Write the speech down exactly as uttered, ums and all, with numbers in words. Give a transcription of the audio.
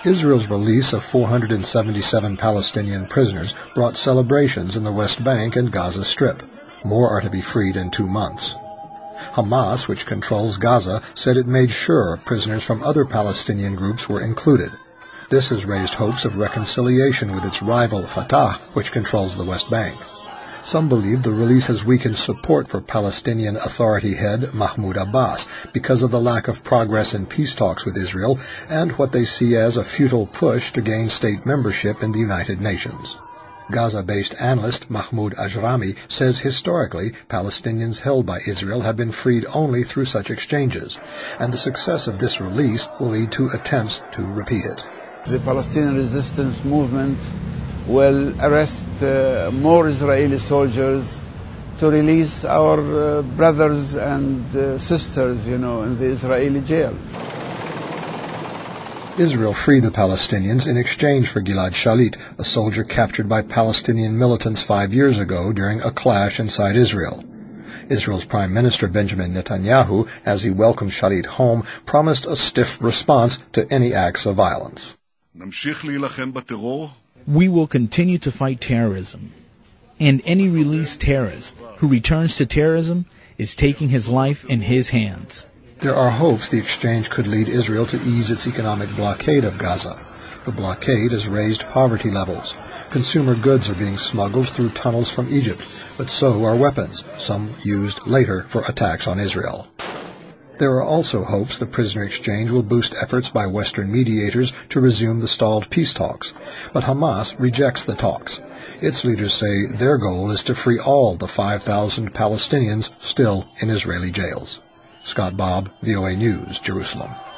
Israel's release of four hundred seventy-seven Palestinian prisoners brought celebrations in the West Bank and Gaza Strip. More are to be freed in two months. Hamas, which controls Gaza, said it made sure prisoners from other Palestinian groups were included. This has raised hopes of reconciliation with its rival Fatah, which controls the West Bank. Some believe the release has weakened support for Palestinian Authority head Mahmoud Abbas because of the lack of progress in peace talks with Israel and what they see as a futile push to gain state membership in the United Nations. Gaza-based analyst Mahmoud Ajrami says historically Palestinians held by Israel have been freed only through such exchanges, and the success of this release will lead to attempts to repeat it. The Palestinian resistance movement will arrest uh, more Israeli soldiers to release our uh, brothers and uh, sisters, you know, in the Israeli jails. Israel freed the Palestinians in exchange for Gilad Shalit, a soldier captured by Palestinian militants five years ago during a clash inside Israel. Israel's Prime Minister Benjamin Netanyahu, as he welcomed Shalit home, promised a stiff response to any acts of violence. We will continue to fight terrorism, and any released terrorist who returns to terrorism is taking his life in his hands. There are hopes the exchange could lead Israel to ease its economic blockade of Gaza. The blockade has raised poverty levels. Consumer goods are being smuggled through tunnels from Egypt, but so are weapons, some used later for attacks on Israel. There are also hopes the prisoner exchange will boost efforts by Western mediators to resume the stalled peace talks. But Hamas rejects the talks. Its leaders say their goal is to free all the five thousand Palestinians still in Israeli jails. Scott Bobb, V O A News, Jerusalem.